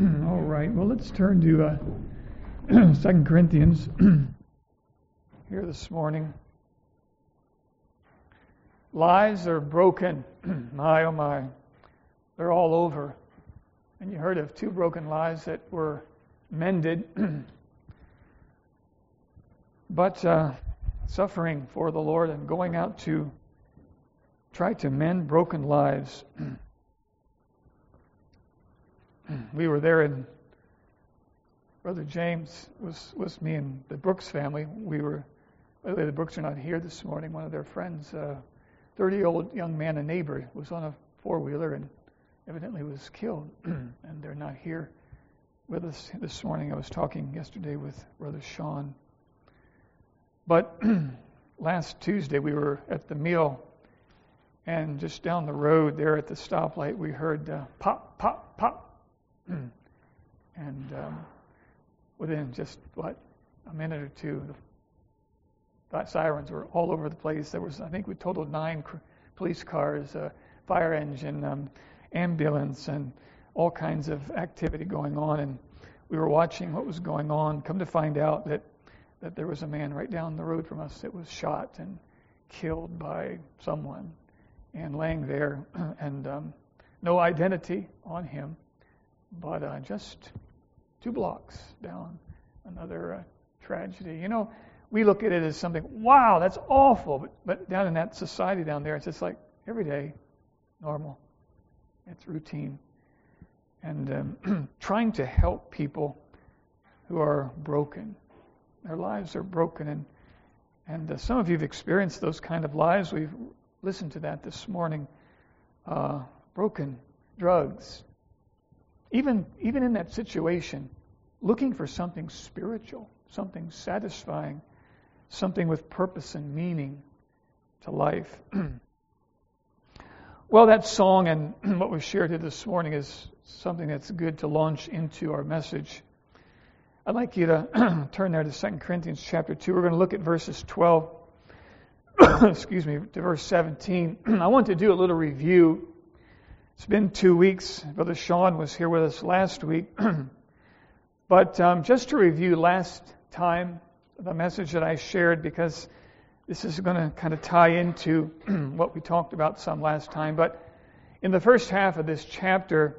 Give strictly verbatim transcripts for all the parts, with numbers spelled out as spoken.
All right, well, let's turn to uh, Second Corinthians here this morning. Lives are broken. My, oh my. They're all over. And you heard of two broken lives that were mended. But uh, suffering for the Lord and going out to try to mend broken lives. We were there, and Brother James was with me and the Brooks family. We were, by the way, the Brooks are not here this morning. One of their friends, a thirty-year-old young man, a neighbor, was on a four-wheeler and evidently was killed, and they're not here with us this morning. I was talking yesterday with Brother Sean. But last Tuesday we were at the meal, and just down the road there at the stoplight we heard uh, pop, pop, pop. And um, within just, what, a minute or two, the sirens were all over the place. There was, I think we totaled nine cr- police cars, uh, fire engine, um, ambulance, and all kinds of activity going on. And we were watching what was going on. Come to find out that, that there was a man right down the road from us that was shot and killed by someone and laying there, and um, no identity on him. But uh, just two blocks down, another uh, tragedy. You know, we look at it as something, wow, that's awful. But, but down in that society down there, it's just like every day, normal. It's routine. And um, trying to help people who are broken. Their lives are broken. And, and uh, some of you have experienced those kind of lives. We've listened to that this morning. Uh, broken, drugs. Even even in that situation, looking for something spiritual, something satisfying, something with purpose and meaning to life. Well, that song and what was shared here this morning is something that's good to launch into our message. I'd like you to turn there to Second Corinthians chapter two. We're going to look at verses twelve, excuse me, to verse seventeen. I want to do a little review. It's been two weeks. Brother Sean was here with us last week. But um, just to review last time, the message that I shared, because this is going to kind of tie into what we talked about some last time. But in the first half of this chapter,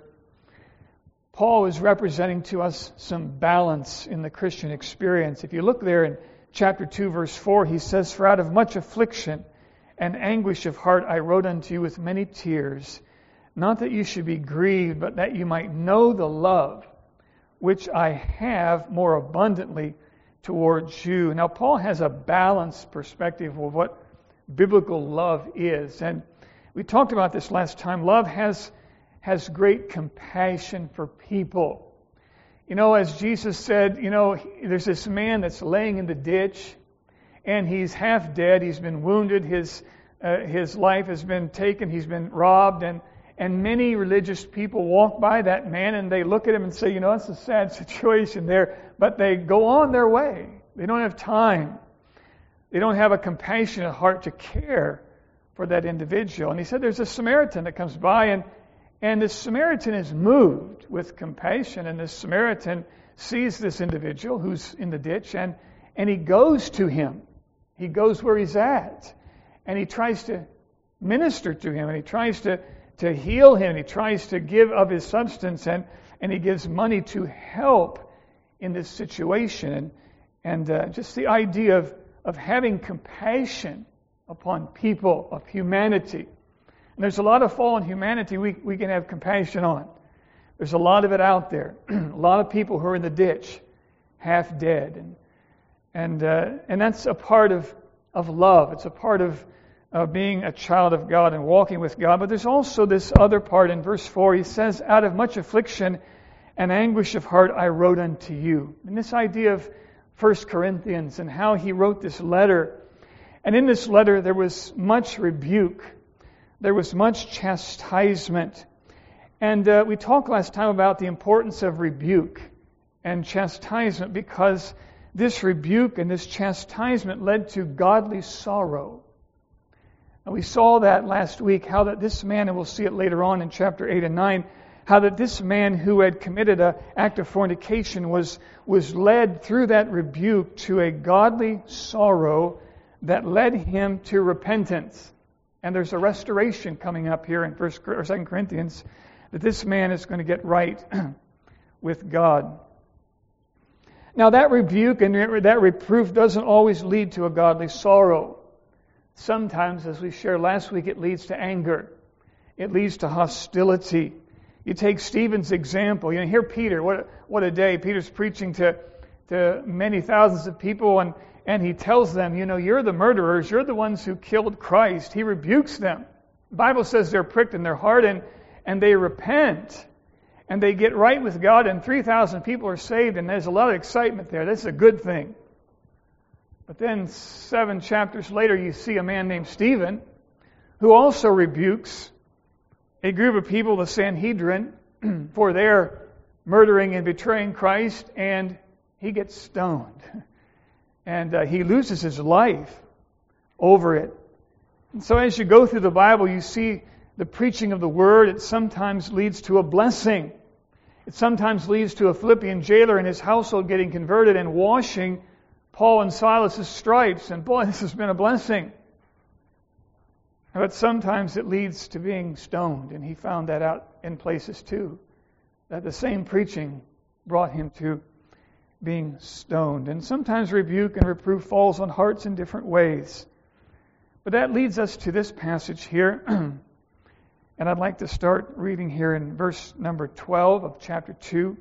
Paul is representing to us some balance in the Christian experience. If you look there in chapter two, verse four, he says, "For out of much affliction and anguish of heart I wrote unto you with many tears, not that you should be grieved, but that you might know the love which I have more abundantly towards you." Now, Paul has a balanced perspective of what biblical love is. And we talked about this last time. Love has, has great compassion for people. You know, as Jesus said, you know, there's this man that's laying in the ditch, and he's half dead. He's been wounded. His, uh, his life has been taken. He's been robbed, and And many religious people walk by that man and they look at him and say, you know, it's a sad situation there. But they go on their way. They don't have time. They don't have a compassionate heart to care for that individual. And he said there's a Samaritan that comes by, and, and this Samaritan is moved with compassion. And this Samaritan sees this individual who's in the ditch, and, and he goes to him. He goes where he's at. And he tries to minister to him, and he tries to to heal him. He tries to give of his substance, and, and he gives money to help in this situation. And, and uh, just the idea of, of having compassion upon people, of humanity. And there's a lot of fallen humanity we, we can have compassion on. There's a lot of it out there. A lot of people who are in the ditch, half dead. And and uh, and that's a part of, of love. It's a part of of being a child of God and walking with God. But there's also this other part in verse four. He says, "Out of much affliction and anguish of heart I wrote unto you." And this idea of First Corinthians and how he wrote this letter. And in this letter there was much rebuke. There was much chastisement. And uh, we talked last time about the importance of rebuke and chastisement, because this rebuke and this chastisement led to godly sorrow. And we saw that last week, how that this man, and we'll see it later on in chapter eight and nine, how that this man who had committed an act of fornication was, was led through that rebuke to a godly sorrow that led him to repentance. And there's a restoration coming up here in First or Second Corinthians, that this man is going to get right with God. Now that rebuke and that reproof doesn't always lead to a godly sorrow. Sometimes, as we shared last week, it leads to anger. It leads to hostility. You take Stephen's example. You know, hear Peter. What a, what a day. Peter's preaching to, to many thousands of people, and, and he tells them, you know, you're the murderers. You're the ones who killed Christ. He rebukes them. The Bible says they're pricked in their heart, and, and they repent. And they get right with God, and three thousand people are saved, and there's a lot of excitement there. That's a good thing. But then seven chapters later, you see a man named Stephen, who also rebukes a group of people, the Sanhedrin, for their murdering and betraying Christ, and he gets stoned. And uh, he loses his life over it. And so as you go through the Bible, you see the preaching of the Word. It sometimes leads to a blessing. It sometimes leads to a Philippian jailer and his household getting converted and washing Paul and Silas' stripes. And boy, this has been a blessing. But sometimes it leads to being stoned. And he found that out in places too. That the same preaching brought him to being stoned. And sometimes rebuke and reproof falls on hearts in different ways. But that leads us to this passage here. And I'd like to start reading here in verse number twelve of chapter two.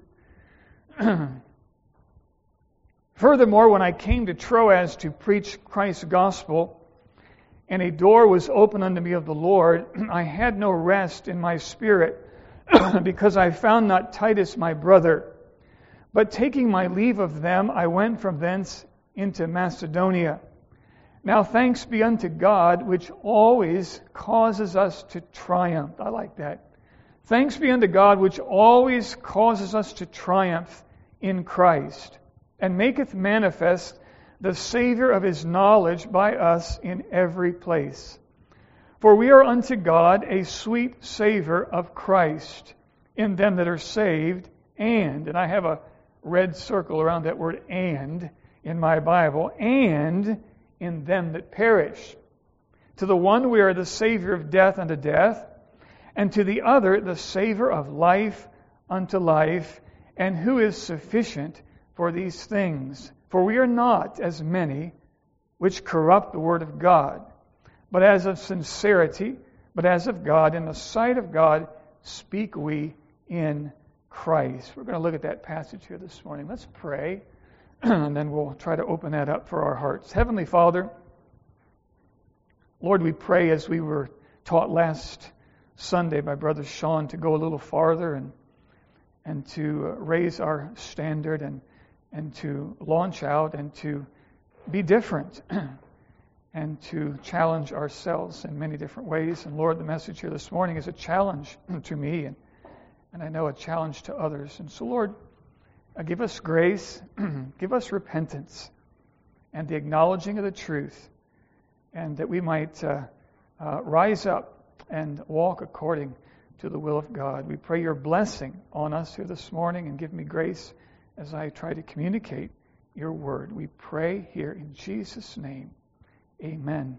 Furthermore, when I came to Troas to preach Christ's gospel, and a door was opened unto me of the Lord, I had no rest in my spirit, because I found not Titus my brother. But taking my leave of them, I went from thence into Macedonia. Now thanks be unto God, which always causes us to triumph. I like that. Thanks be unto God, which always causes us to triumph in Christ, and maketh manifest the Savior of His knowledge by us in every place. For we are unto God a sweet savor of Christ in them that are saved, and, and I have a red circle around that word and in my Bible, and in them that perish. To the one we are the Savior of death unto death, and to the other the Savior of life unto life, and who is sufficient for these things. For we are not as many which corrupt the word of God, but as of sincerity, but as of God, in the sight of God, speak we in Christ. We're going to look at that passage here this morning. Let's pray. And then we'll try to open that up for our hearts. Heavenly Father, Lord, we pray as we were taught last Sunday by Brother Sean to go a little farther and and to raise our standard and and to launch out and to be different and to challenge ourselves in many different ways. And Lord, the message here this morning is a challenge to me and, and I know a challenge to others. And so, Lord, Uh, give us grace, give us repentance, and the acknowledging of the truth, and that we might uh, uh, rise up and walk according to the will of God. We pray your blessing on us here this morning, and give me grace as I try to communicate your word. We pray here in Jesus' name. Amen.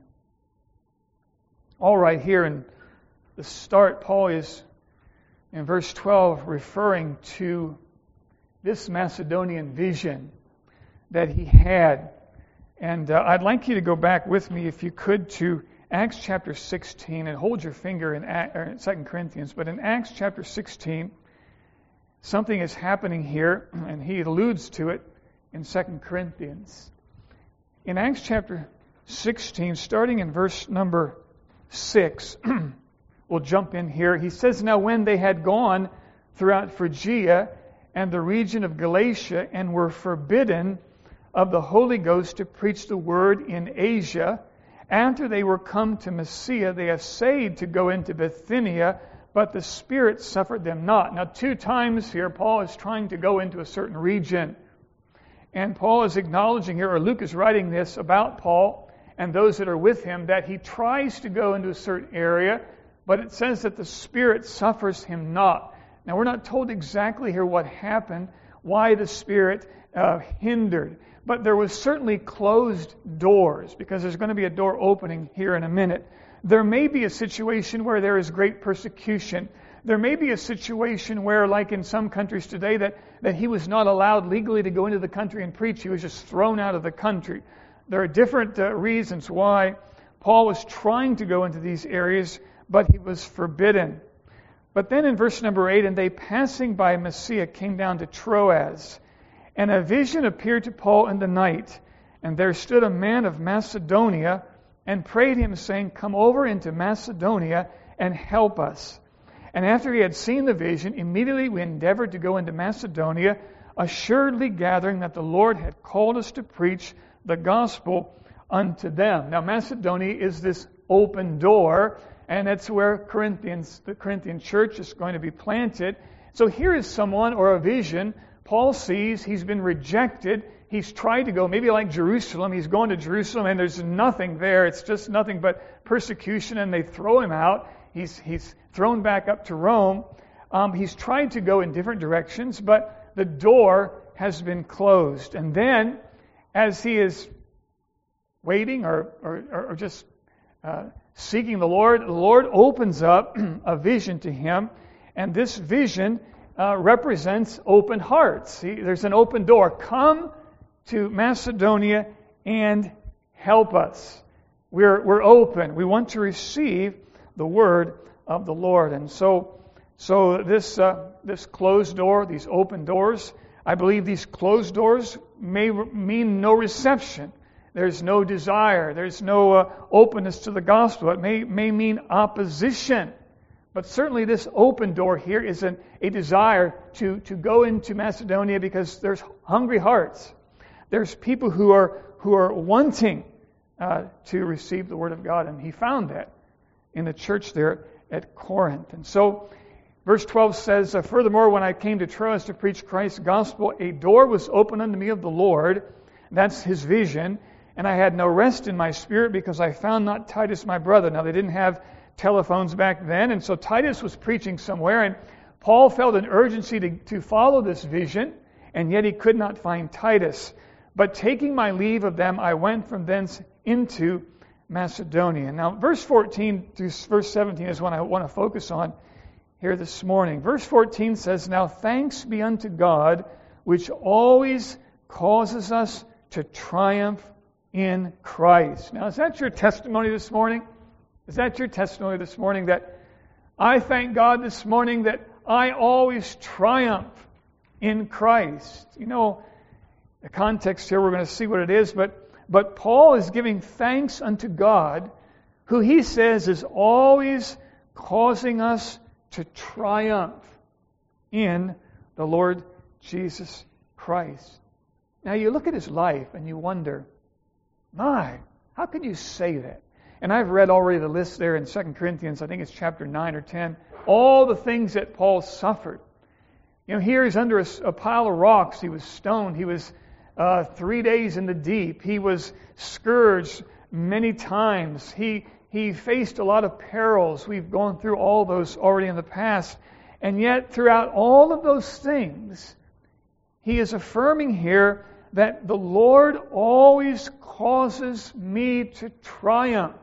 All right, here in the start, Paul is, in verse twelve, referring to this Macedonian vision that he had. And uh, I'd like you to go back with me, if you could, to Acts chapter sixteen, and hold your finger in, in Second Corinthians. But in Acts chapter sixteen, something is happening here, and he alludes to it in Second Corinthians. In Acts chapter sixteen, starting in verse number six, we'll jump in here. He says, Now when they had gone throughout Phrygia and the region of Galatia, and were forbidden of the Holy Ghost to preach the word in Asia, after they were come to Mysia, they essayed to go into Bithynia, but the Spirit suffered them not. Now, two times here, Paul is trying to go into a certain region. And Paul is acknowledging here, or Luke is writing this about Paul and those that are with him, that he tries to go into a certain area, but it says that the Spirit suffers him not. Now, we're not told exactly here what happened, why the Spirit uh, hindered. But there was certainly closed doors, because there's going to be a door opening here in a minute. There may be a situation where there is great persecution. There may be a situation where, like in some countries today, that, that he was not allowed legally to go into the country and preach. He was just thrown out of the country. There are different uh, reasons why Paul was trying to go into these areas, but he was forbidden. But then in verse number eight, and they passing by Mysia came down to Troas, and a vision appeared to Paul in the night, and there stood a man of Macedonia, and prayed him, saying, Come over into Macedonia and help us. And after he had seen the vision, immediately we endeavored to go into Macedonia, assuredly gathering that the Lord had called us to preach the gospel unto them. Now, Macedonia is this open door, and that's where Corinthians, the Corinthian church is going to be planted. So here is someone or a vision. Paul sees he's been rejected. He's tried to go, maybe like Jerusalem. He's going to Jerusalem, and there's nothing there. It's just nothing but persecution, and they throw him out. He's he's thrown back up to Rome. Um, he's tried to go in different directions, but the door has been closed. And then, as he is waiting or or, or just uh, seeking the Lord, the Lord opens up a vision to him, and this vision uh, represents open hearts. He, there's an open door. Come to Macedonia and help us. We're we're open. We want to receive the word of the Lord. And so so this uh, this closed door, these open doors, I believe these closed doors may mean no reception. There's no desire. There's no uh, openness to the gospel. It may may mean opposition. But certainly this open door here is an, a desire to, to go into Macedonia, because there's hungry hearts. There's people who are who are wanting uh, to receive the Word of God, and he found that in the church there at Corinth. And so, verse twelve says, Furthermore, when I came to Troas to preach Christ's gospel, a door was opened unto me of the Lord. That's his vision. And I had no rest in my spirit, because I found not Titus my brother. Now, they didn't have telephones back then, and so Titus was preaching somewhere, and Paul felt an urgency to, to follow this vision, and yet he could not find Titus. But taking my leave of them, I went from thence into Macedonia. Now, verse fourteen to verse seventeen is what I want to focus on here this morning. Verse fourteen says, Now thanks be unto God, which always causes us to triumph in Christ. Now, is that your testimony this morning? Is that your testimony this morning, that I thank God this morning that I always triumph in Christ? You know, the context here, we're going to see what it is, but but Paul is giving thanks unto God, who he says is always causing us to triumph in the Lord Jesus Christ. Now, you look at his life and you wonder, my, how can you say that? And I've read already the list there in Second Corinthians, I think it's chapter nine or ten, all the things that Paul suffered. You know, here he's under a, a pile of rocks. He was stoned. He was uh, three days in the deep. He was scourged many times. He he faced a lot of perils. We've gone through all those already in the past. And yet, throughout all of those things, he is affirming here that the Lord always causes me to triumph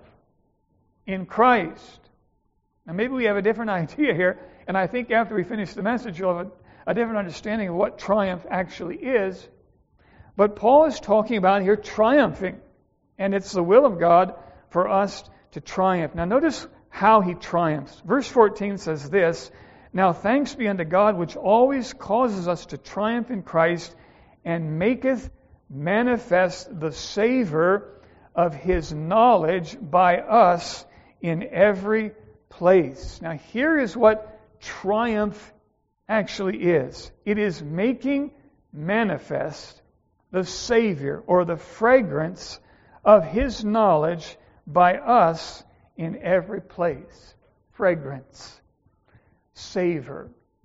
in Christ. Now, maybe we have a different idea here, and I think after we finish the message, you'll have a, a different understanding of what triumph actually is. But Paul is talking about here triumphing, and it's the will of God for us to triumph. Now, notice how he triumphs. Verse fourteen says this, Now thanks be unto God, which always causes us to triumph in Christ, and maketh manifest the savor of his knowledge by us in every place. Now, here is what triumph actually is. It is making manifest the Savior, or the fragrance of his knowledge by us in every place. Fragrance. Savor.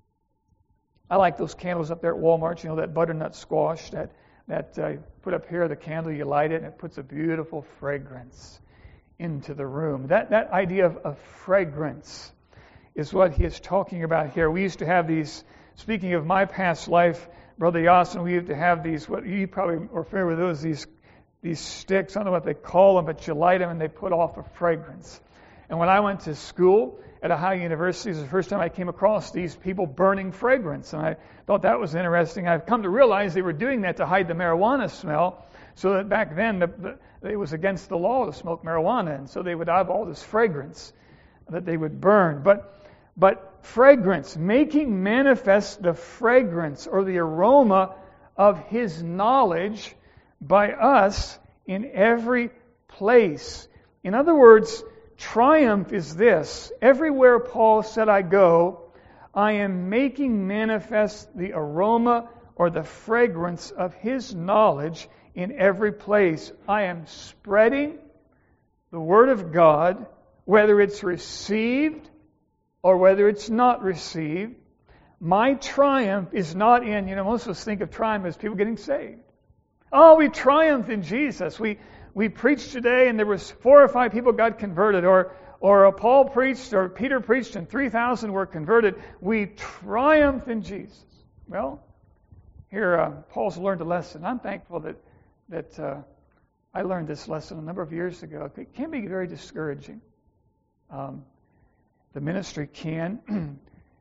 I like those candles up there at Walmart, you know, that butternut squash that that uh, put up here, the candle, you light it, and it puts a beautiful fragrance into the room. That that idea of, of fragrance is what he is talking about here. We used to have these, speaking of my past life, Brother Yasin, we used to have these, what you probably are familiar with those, these these sticks, I don't know what they call them, but you light them and they put off a fragrance. And when I went to school at Ohio University, it was the first time I came across these people burning fragrance. And I thought that was interesting. I've come to realize they were doing that to hide the marijuana smell, so that back then the, the, it was against the law to smoke marijuana. And so they would have all this fragrance that they would burn. But but fragrance, making manifest the fragrance or the aroma of His knowledge by us in every place. In other words, triumph is this. Everywhere Paul said I go, I am making manifest the aroma or the fragrance of His knowledge in every place. I am spreading the Word of God, whether it's received or whether it's not received. My triumph is not in, you know, most of us think of triumph as people getting saved. Oh, we triumphed in Jesus. We we preached today and there was four or five people got converted, or or Paul preached or Peter preached and three thousand were converted. We triumphed in Jesus. Well, here uh, Paul's learned a lesson. I'm thankful that that uh, I learned this lesson a number of years ago. It can be very discouraging. Um, the ministry can.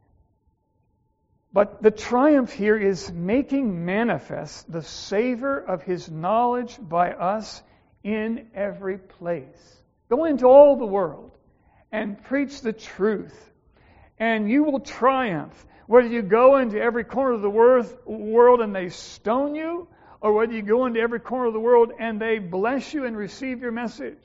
But the triumph here is making manifest the savor of His knowledge by us in every place. Go into all the world and preach the truth, and you will triumph. Whether you go into every corner of the world and they stone you, or whether you go into every corner of the world and they bless you and receive your message.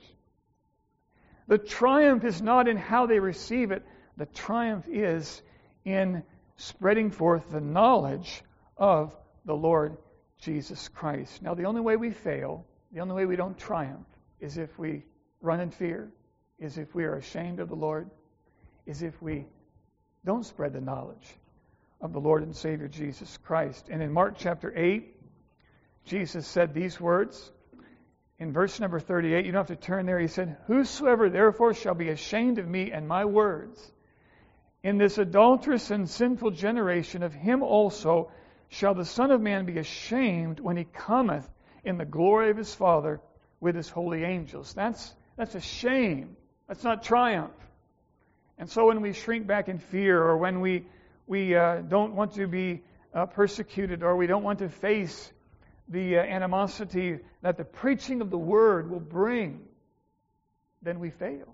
The triumph is not in how they receive it. The triumph is in spreading forth the knowledge of the Lord Jesus Christ. Now, the only way we fail, the only way we don't triumph, is if we run in fear, is if we are ashamed of the Lord, is if we don't spread the knowledge of the Lord and Savior Jesus Christ. And in Mark chapter eight, Jesus said these words. In verse number thirty-eight, you don't have to turn there, He said, "Whosoever therefore shall be ashamed of me and my words, in this adulterous and sinful generation, of him also shall the Son of Man be ashamed when He cometh in the glory of His Father with His holy angels." That's that's a shame. That's not triumph. And so when we shrink back in fear, or when we we uh, don't want to be uh, persecuted, or we don't want to face the uh, animosity that the preaching of the Word will bring, then we fail.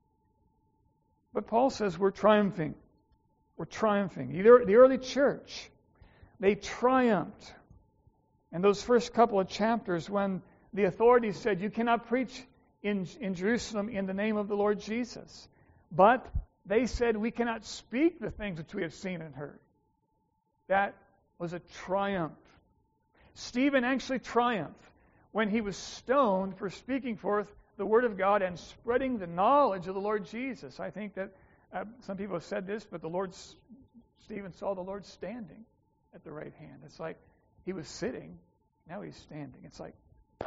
But Paul says we're triumphing. We're triumphing. Either the early church, they triumphed. And those first couple of chapters, when the authorities said, you cannot preach in, in Jerusalem in the name of the Lord Jesus. But they said, we cannot speak the things which we have seen and heard. That was a triumph. Stephen actually triumphed when he was stoned for speaking forth the Word of God and spreading the knowledge of the Lord Jesus. I think that uh, some people have said this, but the Lord, Stephen saw the Lord standing at the right hand. It's like he was sitting, now He's standing. It's like,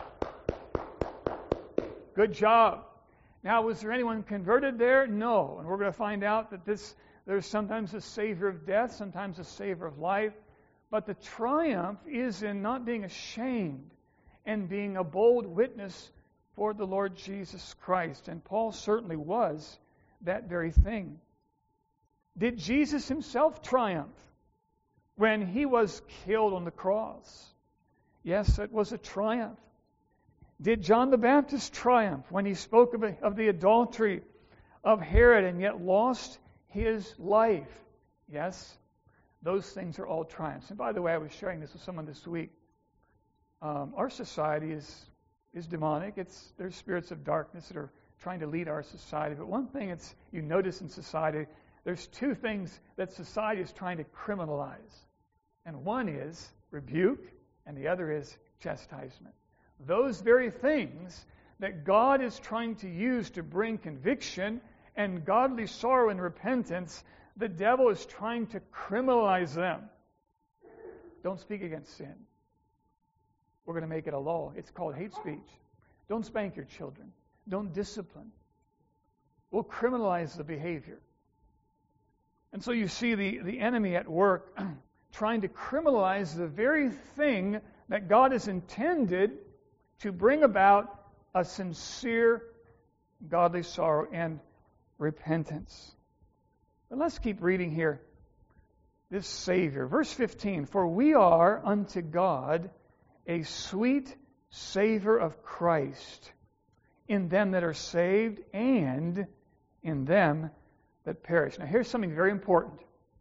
good job. Now, was there anyone converted there? No. And we're going to find out that this there's sometimes a savor of death, sometimes a savor of life. But the triumph is in not being ashamed and being a bold witness for the Lord Jesus Christ. And Paul certainly was that very thing. Did Jesus Himself triumph when He was killed on the cross? Yes, it was a triumph. Did John the Baptist triumph when he spoke of, a, of the adultery of Herod and yet lost his life? Yes, those things are all triumphs. And by the way, I was sharing this with someone this week. Um, our society is is demonic. It's there's spirits of darkness that are trying to lead our society. But one thing it's you notice in society, there's two things that society is trying to criminalize. And one is rebuke, and the other is chastisement. Those very things that God is trying to use to bring conviction and godly sorrow and repentance, the devil is trying to criminalize them. Don't speak against sin. We're going to make it a law. It's called hate speech. Don't spank your children. Don't discipline. We'll criminalize the behavior. And so you see the, the enemy at work trying to criminalize the very thing that God has intended to bring about a sincere, godly sorrow and repentance. But let's keep reading here. This Savior. Verse fifteen, for we are unto God a sweet savor of Christ in them that are saved and in them that perish. Now here's something very important.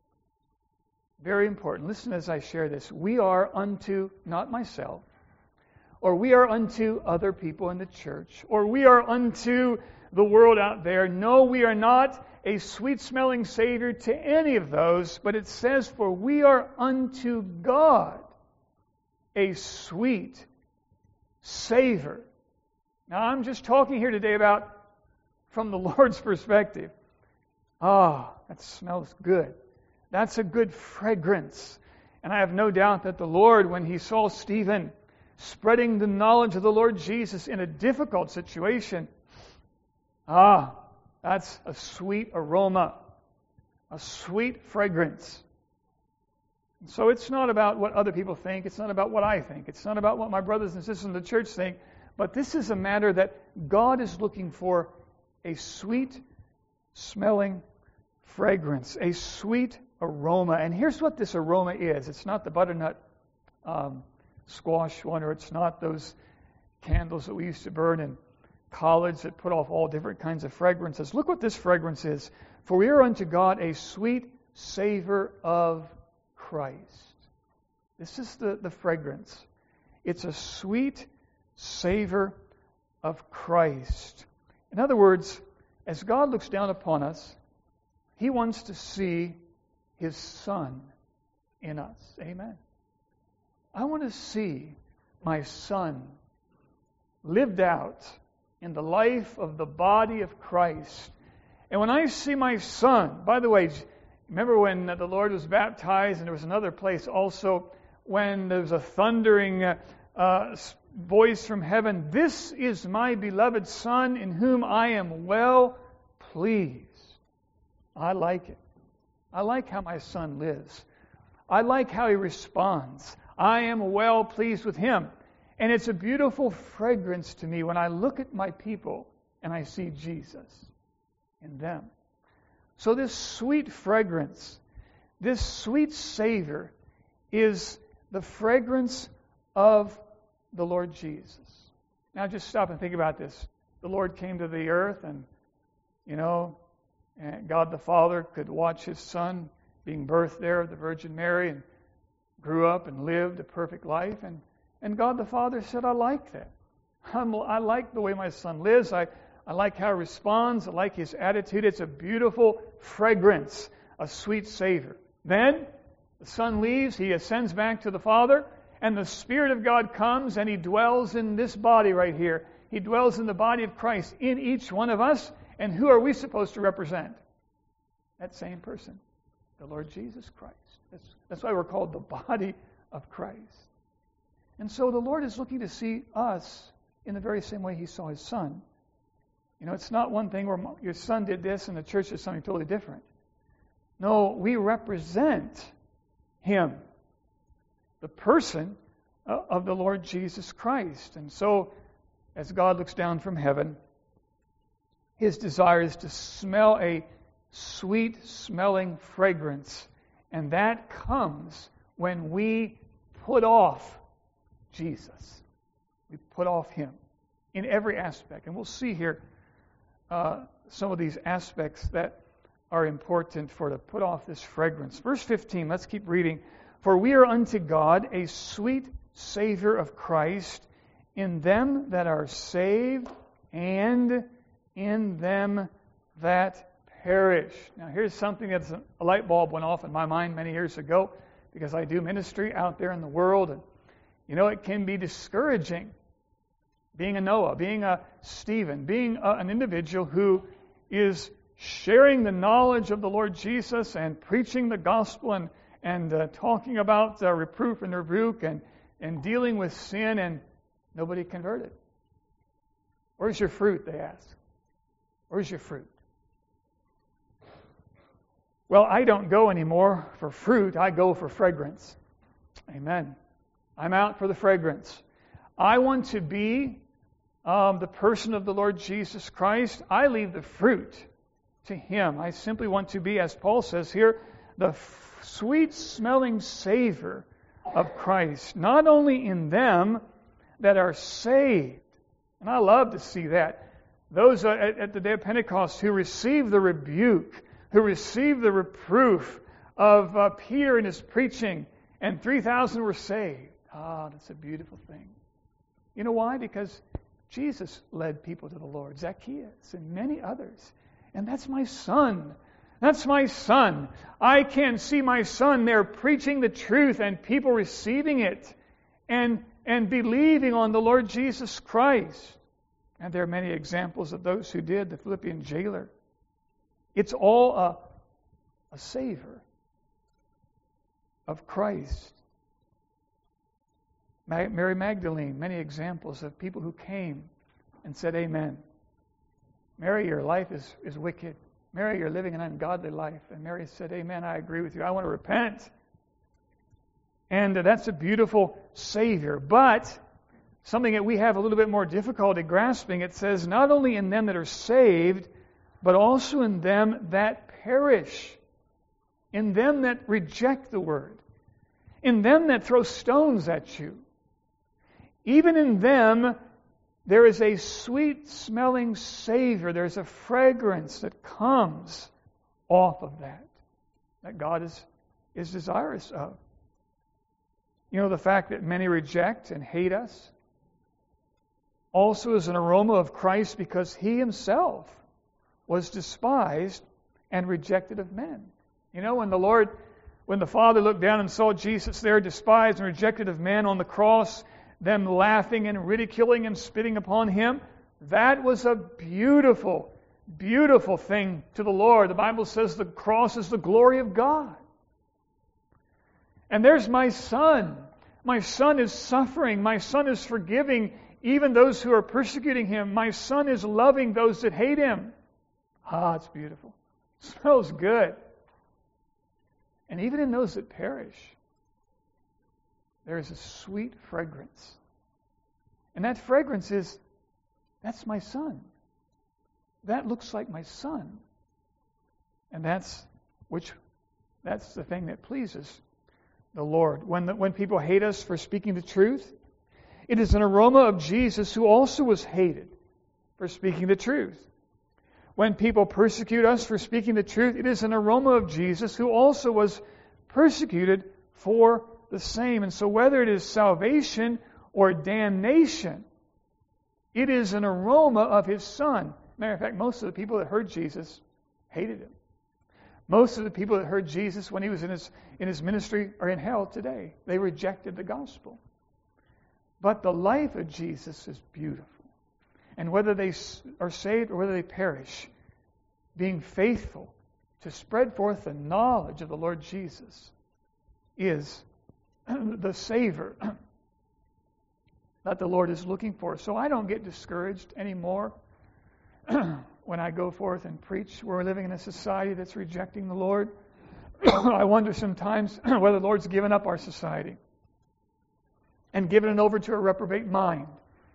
Very important. Listen as I share this. We are unto, not myself, or we are unto other people in the church, or we are unto the world out there. No, we are not a sweet-smelling Savior to any of those, but it says, for we are unto God a sweet savor. Now, I'm just talking here today about from the Lord's perspective. Ah, that smells good. That's a good fragrance. And I have no doubt that the Lord, when He saw Stephen spreading the knowledge of the Lord Jesus in a difficult situation, ah, that's a sweet aroma, a sweet fragrance. And so it's not about what other people think. It's not about what I think. It's not about what my brothers and sisters in the church think. But this is a matter that God is looking for, a sweet smelling fragrance, a sweet aroma. And here's what this aroma is. It's not the butternut um, squash one, or it's not those candles that we used to burn in college that put off all different kinds of fragrances. Look what this fragrance is. For we are unto God a sweet savor of Christ. This is the, the fragrance. It's a sweet savor of Christ. In other words, as God looks down upon us, He wants to see His Son in us. Amen. I want to see my Son lived out in the life of the body of Christ. And when I see my Son, by the way, remember when the Lord was baptized, and there was another place also when there was a thundering uh, uh, voice from heaven, this is my beloved Son in whom I am well pleased. I like it. I like how my Son lives. I like how He responds. I am well pleased with Him. And it's a beautiful fragrance to me when I look at my people and I see Jesus in them. So this sweet fragrance, this sweet savor is the fragrance of the Lord Jesus. Now just stop and think about this. The Lord came to the earth and, you know, and God the Father could watch His Son being birthed there of the Virgin Mary and grew up and lived a perfect life. And, and God the Father said, I like that. I'm, I like the way my Son lives. I, I like how He responds. I like His attitude. It's a beautiful fragrance, a sweet savor. Then the Son leaves. He ascends back to the Father. And the Spirit of God comes and He dwells in this body right here. He dwells in the body of Christ in each one of us. And who are we supposed to represent? That same person, the Lord Jesus Christ. That's, that's why we're called the body of Christ. And so the Lord is looking to see us in the very same way He saw His Son. You know, it's not one thing where your son did this and the church is something totally different. No, we represent Him, the person of the Lord Jesus Christ. And so, as God looks down from heaven, His desire is to smell a sweet-smelling fragrance. And that comes when we put off Jesus. We put off Him in every aspect. And we'll see here uh, some of these aspects that are important for to put off this fragrance. Verse fifteen, let's keep reading. For we are unto God a sweet savor of Christ in them that are saved and in them that perish. Now here's something that's a light bulb went off in my mind many years ago because I do ministry out there in the world. And you know, it can be discouraging being a Noah, being a Stephen, being a, an individual who is sharing the knowledge of the Lord Jesus and preaching the gospel and, and uh, talking about uh, reproof and rebuke and, and dealing with sin, and nobody converted. Where's your fruit, they ask. Where's your fruit? Well, I don't go anymore for fruit. I go for fragrance. Amen. I'm out for the fragrance. I want to be um, the person of the Lord Jesus Christ. I leave the fruit to Him. I simply want to be, as Paul says here, the f- sweet-smelling savor of Christ, not only in them that are saved. And I love to see that. Those at, at the day of Pentecost who received the rebuke, who received the reproof of uh, Peter in his preaching, and three thousand were saved. Ah, that's a beautiful thing. You know why? Because Jesus led people to the Lord, Zacchaeus and many others. And that's my son. That's my son. I can see my son there preaching the truth and people receiving it and, and believing on the Lord Jesus Christ. And there are many examples of those who did, the Philippian jailer. It's all a, a savor of Christ. Mary Magdalene, many examples of people who came and said, Amen. Mary, your life is, is wicked. Mary, you're living an ungodly life. And Mary said, Amen, I agree with you. I want to repent. And uh, that's a beautiful Savior. But something that we have a little bit more difficulty grasping, it says, not only in them that are saved, but also in them that perish. In them that reject the Word. In them that throw stones at you. Even in them, there is a sweet-smelling savor. There's a fragrance that comes off of that, that God is, is desirous of. You know, the fact that many reject and hate us also is an aroma of Christ because He Himself was despised and rejected of men. You know, when the Lord, when the Father looked down and saw Jesus there despised and rejected of men on the cross, them laughing and ridiculing and spitting upon Him, that was a beautiful, beautiful thing to the Lord. The Bible says the cross is the glory of God. And there's my son. My son is suffering. My son is forgiving even those who are persecuting him. My son is loving those that hate him. Ah, it's beautiful. It smells good. And even in those that perish, there is a sweet fragrance. And that fragrance is, that's my son. That looks like my son. And that's which that's the thing that pleases the Lord. When the, when people hate us for speaking the truth, it is an aroma of Jesus who also was hated for speaking the truth. When people persecute us for speaking the truth, it is an aroma of Jesus who also was persecuted for the same. And so whether it is salvation or damnation, it is an aroma of His Son. Matter of fact, most of the people that heard Jesus hated Him. Most of the people that heard Jesus when He was in His, in his ministry are in hell today. They rejected the gospel. But the life of Jesus is beautiful. And whether they are saved or whether they perish, being faithful to spread forth the knowledge of the Lord Jesus is the savor that the Lord is looking for. So I don't get discouraged anymore when I go forth and preach. We're living in a society that's rejecting the Lord. I wonder sometimes whether the Lord's given up our society and given it over to a reprobate mind.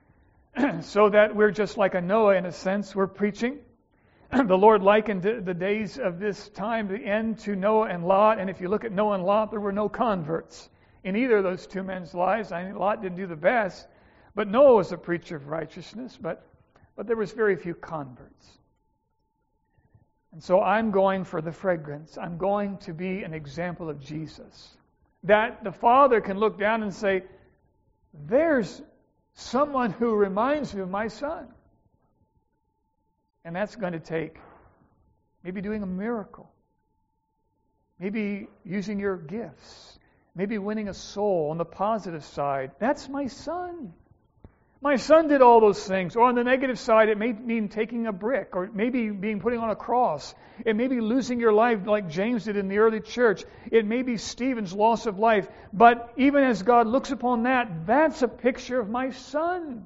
So that we're just like a Noah in a sense. We're preaching. The Lord likened the days of this time, the end, to Noah and Lot. And if you look at Noah and Lot, there were no converts in either of those two men's lives. I mean, Lot didn't do the best, but Noah was a preacher of righteousness, but, but there was very few converts. And so I'm going for the fragrance. I'm going to be an example of Jesus. That the Father can look down and say, there's someone who reminds me of my son. And that's going to take maybe doing a miracle. Maybe using your gifts. Maybe winning a soul on the positive side. That's my son. My son did all those things. Or on the negative side, it may mean taking a brick. Or maybe being putting on a cross. It may be losing your life like James did in the early church. It may be Stephen's loss of life. But even as God looks upon that, that's a picture of my son.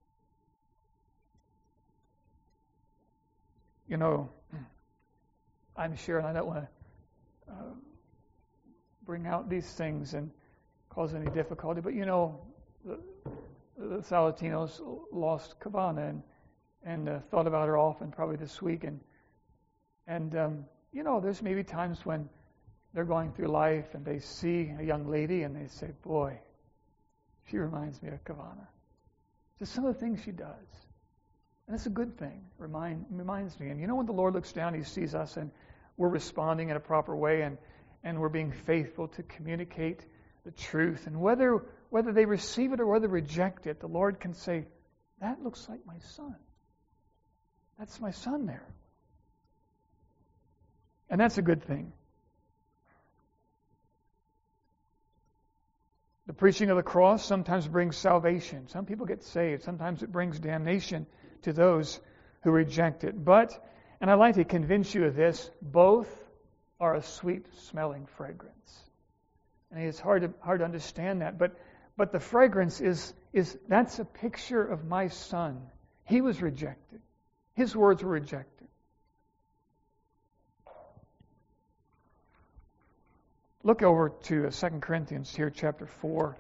You know, I'm sure, and I don't want to uh, bring out these things and cause any difficulty, but you know, the, the Salatinos lost Kavana and, and uh, thought about her often, probably this week. And, and um, you know, there's maybe times when they're going through life and they see a young lady and they say, boy, she reminds me of Kavana. Just some of the things she does. And it's a good thing. Remind, reminds me. And you know, when the Lord looks down, He sees us and we're responding in a proper way and, and we're being faithful to communicate the truth. And whether whether they receive it or whether they reject it, the Lord can say, that looks like my son. That's my son there. And that's a good thing. The preaching of the cross sometimes brings salvation. Some people get saved. Sometimes it brings damnation to those who reject it. But, and I'd like to convince you of this, both are a sweet-smelling fragrance. And it's hard to, hard to understand that. But, but the fragrance is, is, that's a picture of my son. He was rejected. His words were rejected. Look over to Second Corinthians here, chapter four.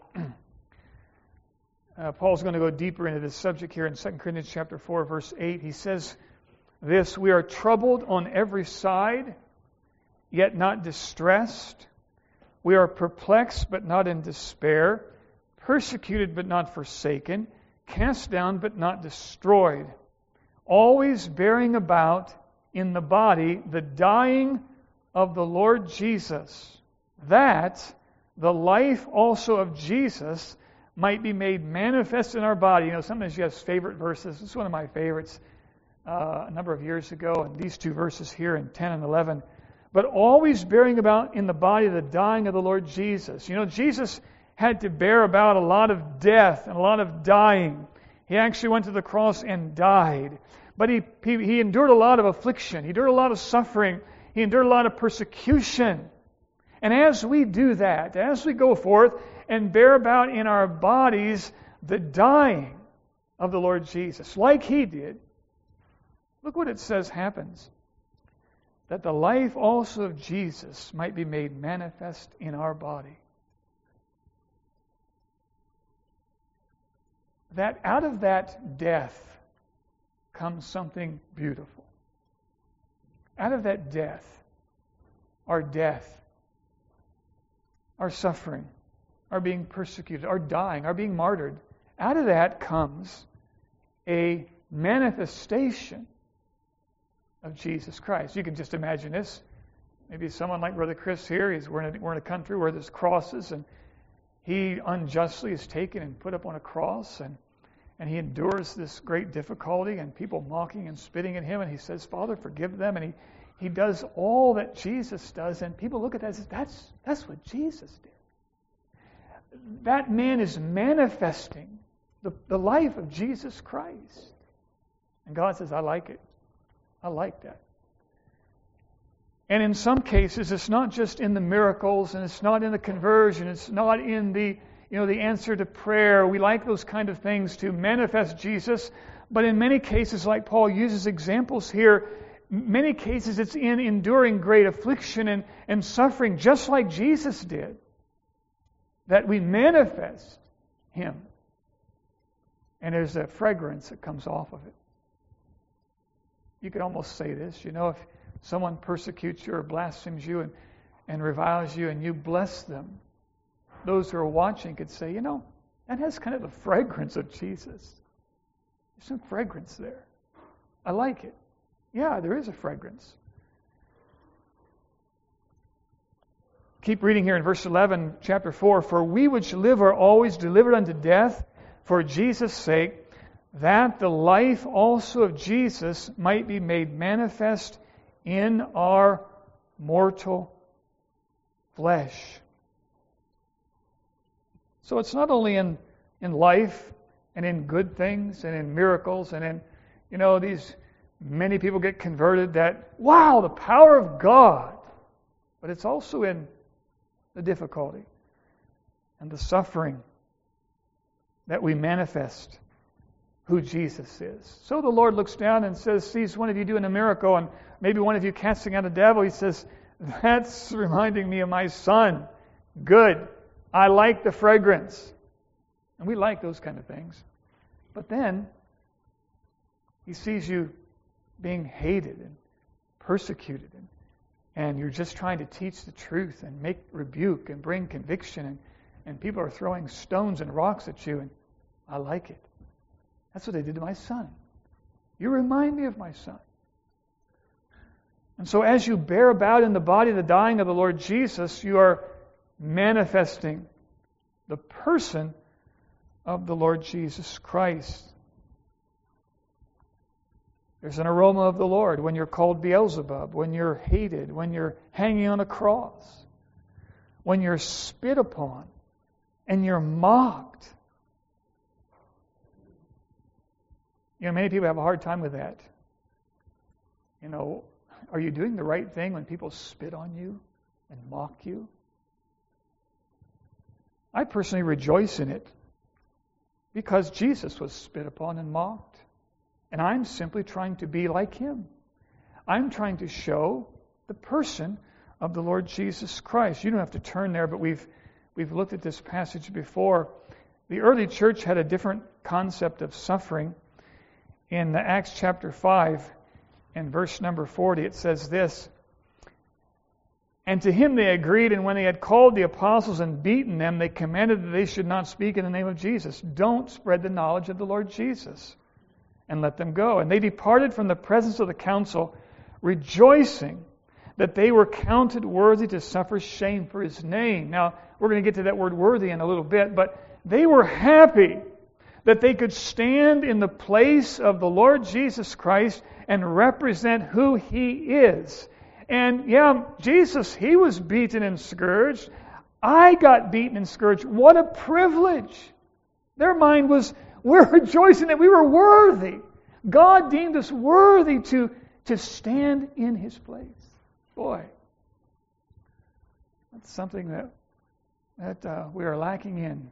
uh, Paul's going to go deeper into this subject here in Second Corinthians chapter four, verse eight. He says this, we are troubled on every side, yet not distressed. We are perplexed, but not in despair. Persecuted, but not forsaken. Cast down, but not destroyed. Always bearing about in the body the dying of the Lord Jesus, that the life also of Jesus might be made manifest in our body. You know, sometimes you have favorite verses. This is one of my favorites uh, a number of years ago, and these two verses here in ten and eleven. But always bearing about in the body the dying of the Lord Jesus. You know, Jesus had to bear about a lot of death and a lot of dying. He actually went to the cross and died. But he, he, he endured a lot of affliction. He endured a lot of suffering. He endured a lot of persecution. And as we do that, as we go forth and bear about in our bodies the dying of the Lord Jesus, like He did, look what it says happens. That the life also of Jesus might be made manifest in our body. That out of that death comes something beautiful. Out of that death, our death, our suffering, our being persecuted, our dying, our being martyred, out of that comes a manifestation of Jesus Christ. You can just imagine this. Maybe someone like Brother Chris here, he's, we're, in a, we're in a country where there's crosses, and he unjustly is taken and put up on a cross, and, and he endures this great difficulty, and people mocking and spitting at him, and he says, Father, forgive them, and he, he does all that Jesus does, and people look at that and say, that's, that's what Jesus did. That man is manifesting the, the life of Jesus Christ. And God says, I like it. I like that. And in some cases, it's not just in the miracles, and it's not in the conversion, it's not in the, you know, the answer to prayer. We like those kind of things to manifest Jesus, but in many cases, like Paul uses examples here, many cases it's in enduring great affliction and, and suffering, just like Jesus did, that we manifest Him. And there's a fragrance that comes off of it. You could almost say this, you know, if someone persecutes you or blasphemes you and, and reviles you and you bless them, those who are watching could say, you know, that has kind of the fragrance of Jesus. There's some fragrance there. I like it. Yeah, there is a fragrance. Keep reading here in verse eleven, chapter four. For we which live are always delivered unto death for Jesus' sake, that the life also of Jesus might be made manifest in our mortal flesh. So it's not only in, in life and in good things and in miracles and in, you know, these many people get converted that, wow, the power of God. But it's also in the difficulty and the suffering that we manifest who Jesus is. So the Lord looks down and says, sees one of you doing a miracle, and maybe one of you casting out a devil, he says, that's reminding me of my son. Good. I like the fragrance. And we like those kind of things. But then he sees you being hated and persecuted, and, and you're just trying to teach the truth and make rebuke and bring conviction, and, and people are throwing stones and rocks at you, and I like it. That's what they did to my son. You remind me of my son. And so as you bear about in the body the dying of the Lord Jesus, you are manifesting the person of the Lord Jesus Christ. There's an aroma of the Lord when you're called Beelzebub, when you're hated, when you're hanging on a cross, when you're spit upon and you're mocked. You know, many people have a hard time with that. You know, are you doing the right thing when people spit on you and mock you? I personally rejoice in it because Jesus was spit upon and mocked. And I'm simply trying to be like Him. I'm trying to show the person of the Lord Jesus Christ. You don't have to turn there, but we've we've looked at this passage before. The early church had a different concept of suffering. In Acts chapter five, and verse number forty, it says this, and to him they agreed, and when they had called the apostles and beaten them, they commanded that they should not speak in the name of Jesus. Don't spread the knowledge of the Lord Jesus, and let them go. And they departed from the presence of the council, rejoicing that they were counted worthy to suffer shame for His name. Now, we're going to get to that word worthy in a little bit, but they were happy that they could stand in the place of the Lord Jesus Christ and represent who He is. And yeah, Jesus, He was beaten and scourged. I got beaten and scourged. What a privilege. Their mind was, we're rejoicing that we were worthy. God deemed us worthy to, to stand in His place. Boy, that's something that, that uh, we are lacking in.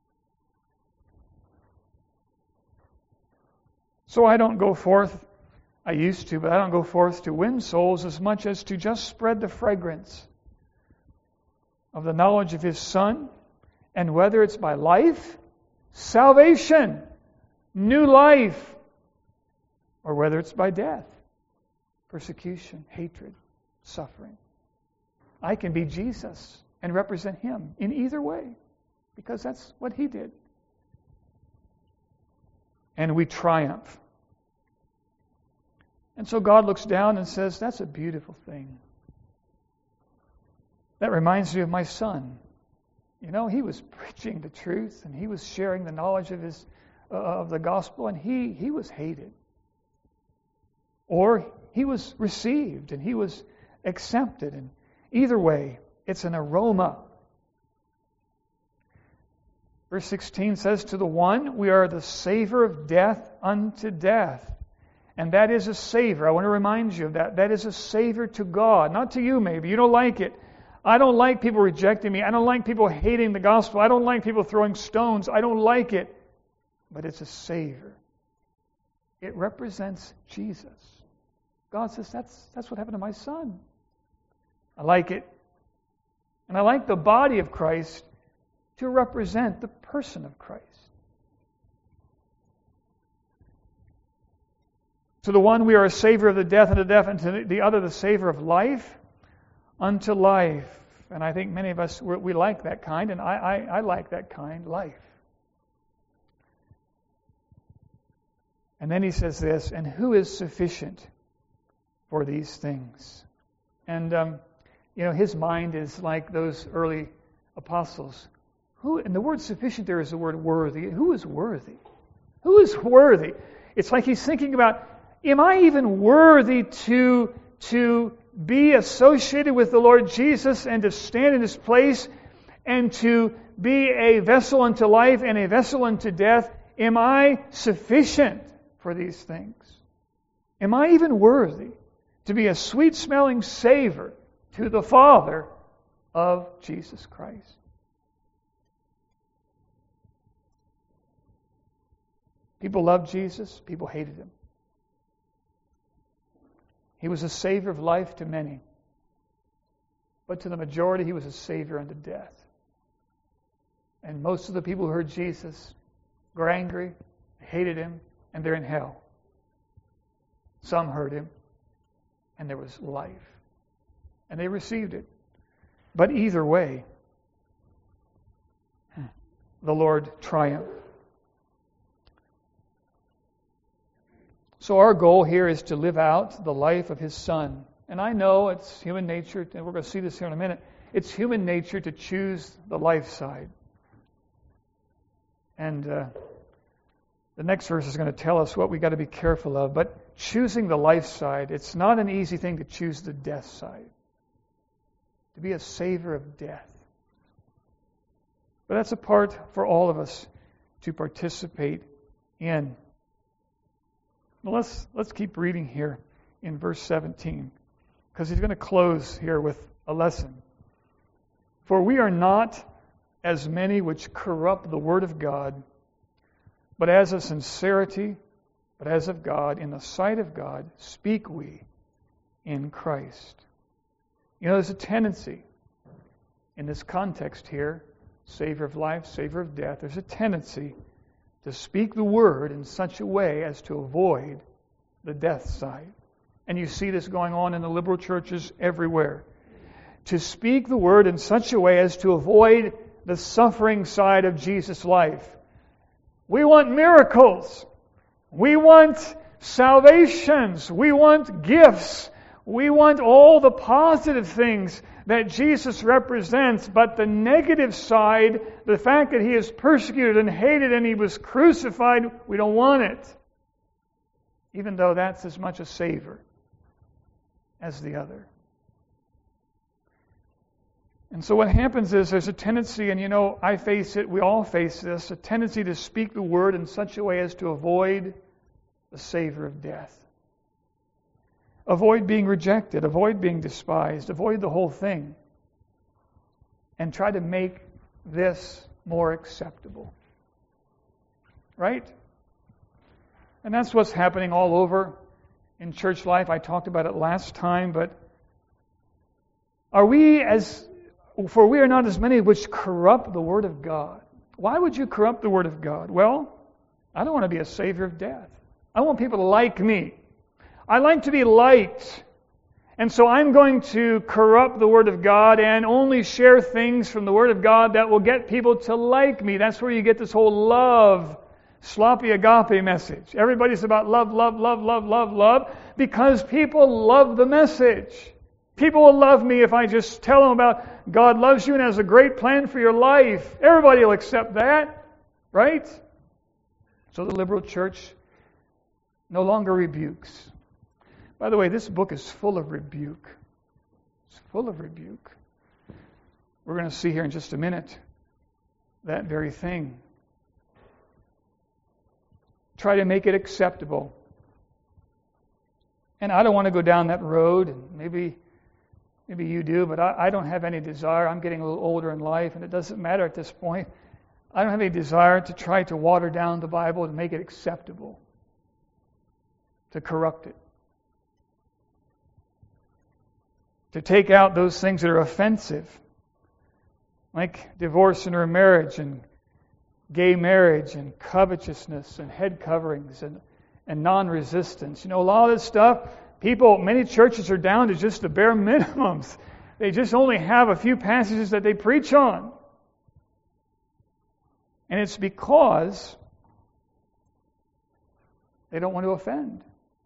So I don't go forth, I used to, but I don't go forth to win souls as much as to just spread the fragrance of the knowledge of His Son, and whether it's by life, salvation, new life, or whether it's by death, persecution, hatred, suffering. I can be Jesus and represent Him in either way, because that's what He did. And we triumph. And so God looks down and says, that's a beautiful thing. That reminds me of my son. You know, he was preaching the truth, and he was sharing the knowledge of his uh, of the gospel, and he he was hated. Or he was received, and he was accepted. And either way, it's an aroma. Verse sixteen says, to the one, we are the savor of death unto death. And that is a savor. I want to remind you of that. That is a savor to God. Not to you, maybe. You don't like it. I don't like people rejecting me. I don't like people hating the gospel. I don't like people throwing stones. I don't like it. But it's a savor. It represents Jesus. God says, that's, that's what happened to my son. I like it. And I like the body of Christ to represent the person of Christ. To the one we are a savor of the death unto death, and to the other the savor of life unto life. And I think many of us, we like that kind, and I, I, I like that kind, life. And then he says this, and who is sufficient for these things? And, um, you know, his mind is like those early apostles. Who? And the word sufficient there is the word worthy. Who is worthy? Who is worthy? It's like he's thinking about, am I even worthy to, to be associated with the Lord Jesus and to stand in His place and to be a vessel unto life and a vessel unto death? Am I sufficient for these things? Am I even worthy to be a sweet-smelling savor to the Father of Jesus Christ? People loved Jesus. People hated Him. He was a Savior of life to many. But to the majority, He was a Savior unto death. And most of the people who heard Jesus were angry, hated Him, and they're in hell. Some heard Him, and there was life. And they received it. But either way, the Lord triumphed. So our goal here is to live out the life of His Son. And I know it's human nature, and we're going to see this here in a minute, it's human nature to choose the life side. And uh, the next verse is going to tell us what we got to be careful of. But choosing the life side, it's not an easy thing to choose the death side. To be a savior of death. But that's a part for all of us to participate in. Well, let's let's keep reading here in verse seventeen, because he's going to close here with a lesson. For we are not as many which corrupt the word of God, but as of sincerity, but as of God, in the sight of God, speak we in Christ. You know, there's a tendency in this context here, Savior of life, Savior of death, there's a tendency to speak the word in such a way as to avoid the death side. And you see this going on in the liberal churches everywhere. To speak the word in such a way as to avoid the suffering side of Jesus' life. We want miracles. We want salvations. We want gifts. We want all the positive things that Jesus represents, but the negative side, the fact that He is persecuted and hated and He was crucified, we don't want it. Even though that's as much a savor as the other. And so what happens is there's a tendency, and you know, I face it, we all face this, a tendency to speak the word in such a way as to avoid the savor of death. Avoid being rejected, avoid being despised, avoid the whole thing. And try to make this more acceptable. Right? And that's what's happening all over in church life. I talked about it last time, but are we as, for we are not as many which corrupt the word of God. Why would you corrupt the word of God? Well, I don't want to be a savior of death. I want people to like me. I like to be liked. And so I'm going to corrupt the Word of God and only share things from the Word of God that will get people to like me. That's where you get this whole love, sloppy agape message. Everybody's about love, love, love, love, love, love, because people love the message. People will love me if I just tell them about God loves you and has a great plan for your life. Everybody will accept that, right? So the liberal church no longer rebukes. By the way, this book is full of rebuke. It's full of rebuke. We're going to see here in just a minute that very thing. Try to make it acceptable. And I don't want to go down that road, and maybe maybe you do, but I, I don't have any desire. I'm getting a little older in life, and it doesn't matter at this point. I don't have any desire to try to water down the Bible to make it acceptable, to corrupt it. To take out those things that are offensive, like divorce and remarriage and gay marriage and covetousness and head coverings and, and non-resistance. You know, a lot of this stuff, people, many churches are down to just the bare minimums. They just only have a few passages that they preach on. And it's because they don't want to offend.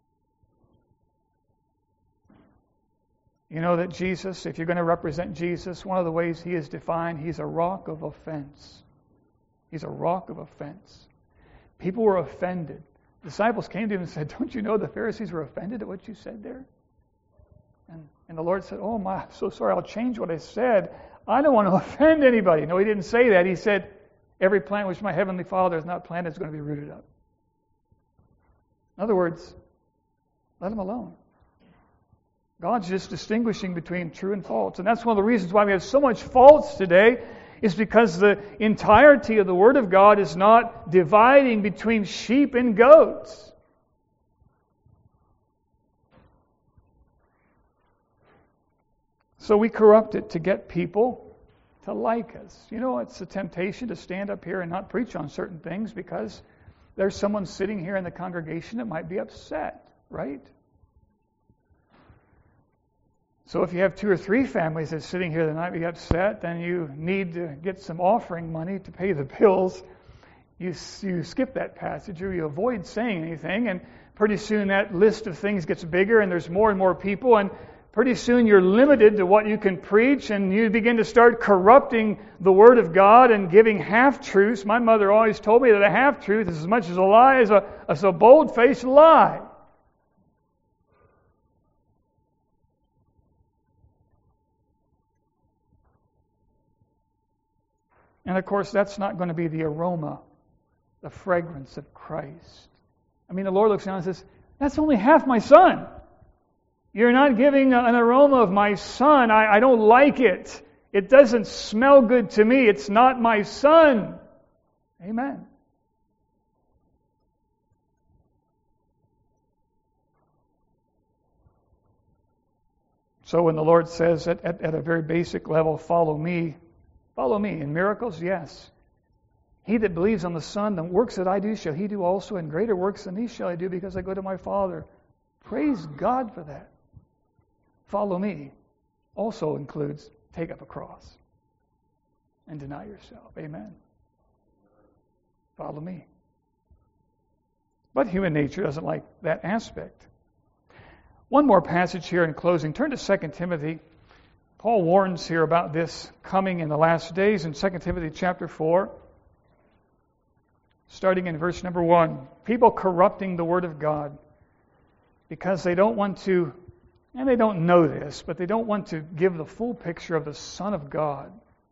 You know that Jesus, if you're going to represent Jesus, one of the ways He is defined, He's a rock of offense. He's a rock of offense. People were offended. Disciples came to Him and said, don't you know the Pharisees were offended at what you said there? And, and the Lord said, oh my, I'm so sorry, I'll change what I said. I don't want to offend anybody. No, He didn't say that. He said, every plant which my Heavenly Father has not planted is going to be rooted up. In other words, let them alone. God's just distinguishing between true and false. And that's one of the reasons why we have so much false today, is because the entirety of the Word of God is not dividing between sheep and goats. So we corrupt it to get people to like us. You know, it's a temptation to stand up here and not preach on certain things because there's someone sitting here in the congregation that might be upset, right? So if you have two or three families that's sitting here that might be upset, then you need to get some offering money to pay the bills. You, you skip that passage or you avoid saying anything, and pretty soon that list of things gets bigger and there's more and more people, and pretty soon you're limited to what you can preach, and you begin to start corrupting the Word of God and giving half-truths. My mother always told me that a half-truth is as much as a lie as a, as a bold-faced lie. And of course, that's not going to be the aroma, the fragrance of Christ. I mean, the Lord looks down and says, that's only half my son. You're not giving an aroma of my son. I, I don't like it. It doesn't smell good to me. It's not my son. Amen. So when the Lord says at, at, at a very basic level, follow me, follow me. In miracles, yes. He that believes on the Son, the works that I do shall he do also, and greater works than these shall I do, because I go to my Father. Praise God for that. Follow me also includes take up a cross and deny yourself. Amen. Follow me. But human nature doesn't like that aspect. One more passage here in closing. Turn to Second Timothy. Paul warns here about this coming in the last days in Second Timothy chapter four. Starting in verse number one. People corrupting the Word of God because they don't want to, and they don't know this, but they don't want to give the full picture of the Son of God.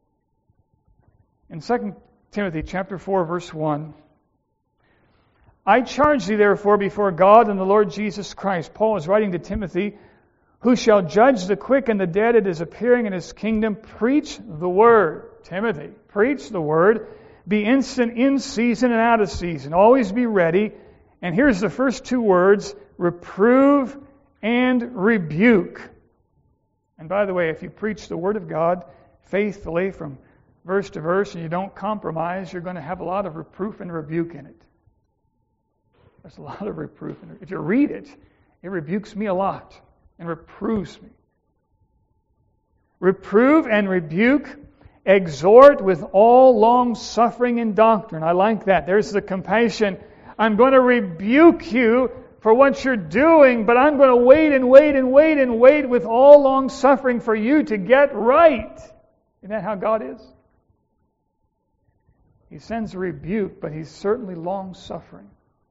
In Second Timothy chapter four, verse one, I charge thee therefore before God and the Lord Jesus Christ. Paul is writing to Timothy, who shall judge the quick and the dead at his appearing in his kingdom. Preach the word. Timothy, preach the word. Be instant in season and out of season. Always be ready. And here's the first two words, reprove and rebuke. And by the way, if you preach the Word of God faithfully from verse to verse and you don't compromise, you're going to have a lot of reproof and rebuke in it. There's a lot of reproof. And if you read it, it rebukes me a lot and reproves me. Reprove and rebuke. Exhort with all long suffering and doctrine. I like that. There's the compassion. I'm going to rebuke you for what you're doing, but I'm going to wait and wait and wait and wait with all long suffering for you to get right. Isn't that how God is? He sends a rebuke, but He's certainly long suffering.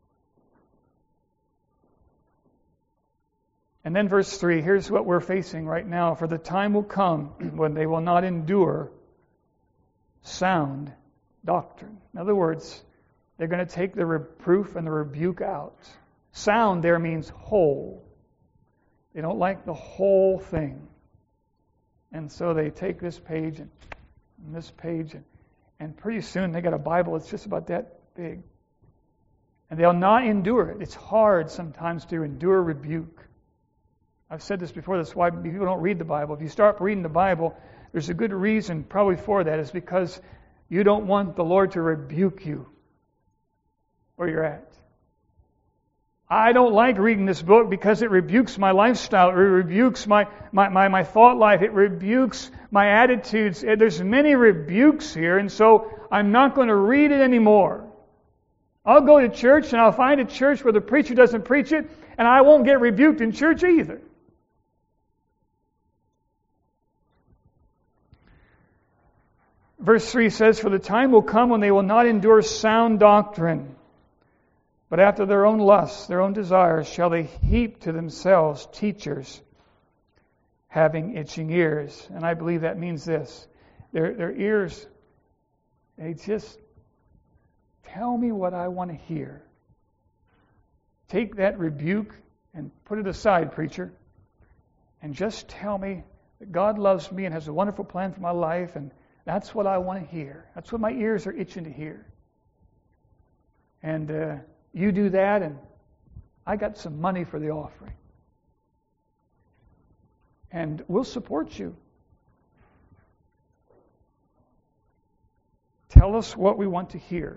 And then verse three, here's what we're facing right now. For the time will come when they will not endure sound doctrine. In other words, they're going to take the reproof and the rebuke out. Sound there means whole. They don't like the whole thing. And so they take this page and, and this page, and, and pretty soon they got a Bible that's just about that big. And they'll not endure it. It's hard sometimes to endure rebuke. I've said this before, that's why people don't read the Bible. If you start reading the Bible, there's a good reason probably for that. Is because you don't want the Lord to rebuke you where you're at. I don't like reading this book because it rebukes my lifestyle. It rebukes my, my, my, my thought life. It rebukes my attitudes. There's many rebukes here, and so I'm not going to read it anymore. I'll go to church and I'll find a church where the preacher doesn't preach it, and I won't get rebuked in church either. Verse three says, for the time will come when they will not endure sound doctrine, but after their own lusts, their own desires, shall they heap to themselves teachers having itching ears. And I believe that means this. Their, their ears, they just tell me what I want to hear. Take that rebuke and put it aside, preacher, and just tell me that God loves me and has a wonderful plan for my life, and that's what I want to hear. That's what my ears are itching to hear. And uh, you do that, and I got some money for the offering. And we'll support you. tell us what we want to hear.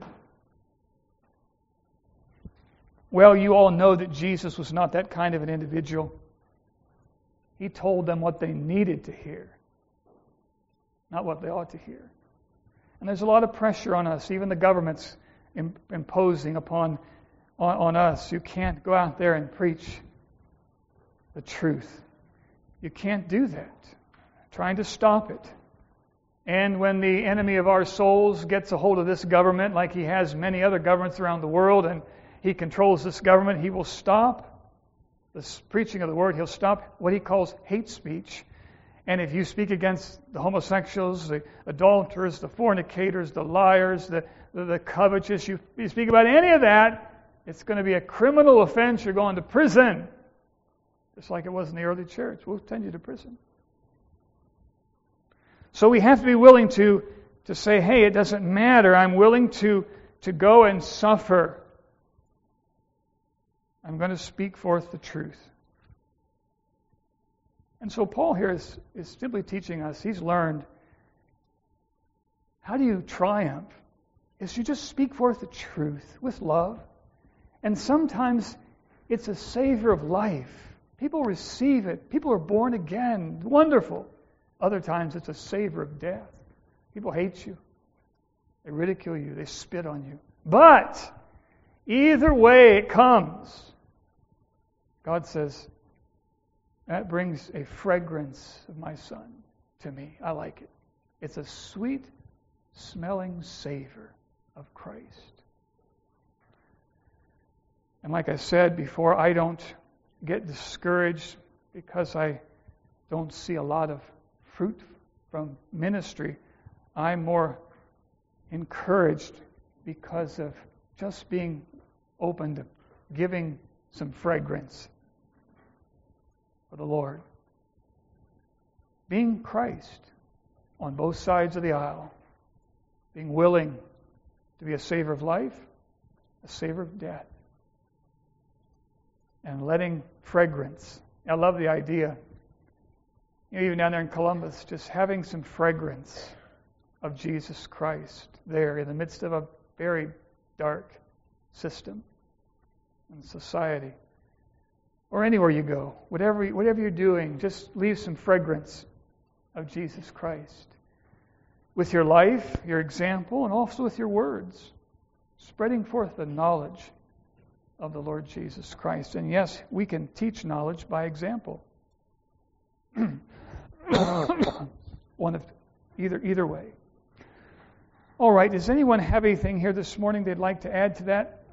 Well, you all know that Jesus was not that kind of an individual. He told them what they needed to hear, not what they ought to hear. And there's a lot of pressure on us, even the government's imposing upon on, on us. You can't go out there and preach the truth. You can't do that. Trying to stop it. And when the enemy of our souls gets a hold of this government, like he has many other governments around the world, and he controls this government, he will stop the preaching of the word. He'll stop what he calls hate speech. And if you speak against the homosexuals, the adulterers, the fornicators, the liars, the, the, the covetous, you, you speak about any of that, it's going to be a criminal offense. You're going to prison. Just like it was in the early church. We'll send you to prison. So we have to be willing to, to say, hey, it doesn't matter. I'm willing to, to go and suffer. I'm going to speak forth the truth. And so Paul here is, is simply teaching us. He's learned, how do you triumph? Is you just speak forth the truth with love. And sometimes it's a savor of life. People receive it. People are born again. Wonderful. Other times it's a savor of death. People hate you. They ridicule you. They spit on you. But either way it comes, God says, that brings a fragrance of my Son to me. I like it. It's a sweet smelling savor of Christ. And like I said before, I don't get discouraged because I don't see a lot of fruit from ministry. I'm more encouraged because of just being open to giving some fragrance for the Lord. Being Christ on both sides of the aisle. Being willing to be a savor of life, a savor of death. And letting fragrance. I love the idea. You know, even down there in Columbus, just having some fragrance of Jesus Christ there in the midst of a very dark system and society. Or anywhere you go, whatever, whatever you're doing, just leave some fragrance of Jesus Christ. With your life, your example, and also with your words. Spreading forth the knowledge of the Lord Jesus Christ. And yes, we can teach knowledge by example. One of either either way. All right, does anyone have anything here this morning they'd like to add to that?